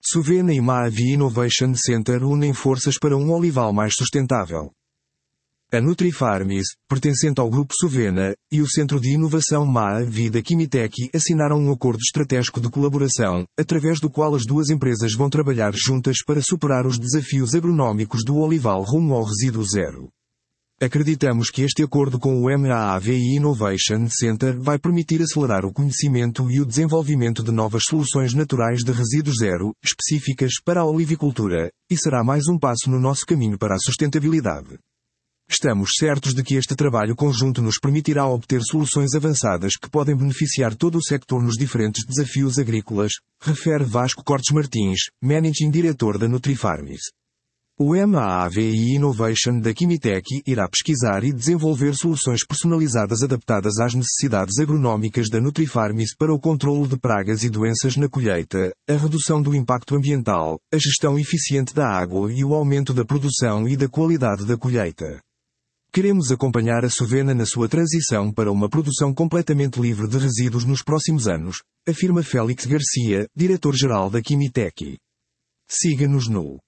Suvena e Maavi Innovation Center unem forças para um olival mais sustentável. A Nutrifarms, pertencente ao Grupo Suvena, e o Centro de Inovação Maavi da Kimitec assinaram um acordo estratégico de colaboração, através do qual as duas empresas vão trabalhar juntas para superar os desafios agronómicos do olival rumo ao resíduo zero. Acreditamos que este acordo com o MAAVI Innovation Center vai permitir acelerar o conhecimento e o desenvolvimento de novas soluções naturais de resíduo zero, específicas para a olivicultura, e será mais um passo no nosso caminho para a sustentabilidade. Estamos certos de que este trabalho conjunto nos permitirá obter soluções avançadas que podem beneficiar todo o sector nos diferentes desafios agrícolas, refere Vasco Cortes Martins, Managing Diretor da Nutrifarms. O MAAVI Innovation da Kimitec irá pesquisar e desenvolver soluções personalizadas adaptadas às necessidades agronómicas da Nutrifarms para o controlo de pragas e doenças na colheita, a redução do impacto ambiental, a gestão eficiente da água e o aumento da produção e da qualidade da colheita. Queremos acompanhar a Suvena na sua transição para uma produção completamente livre de resíduos nos próximos anos, afirma Félix Garcia, diretor-geral da Kimitec. Siga-nos no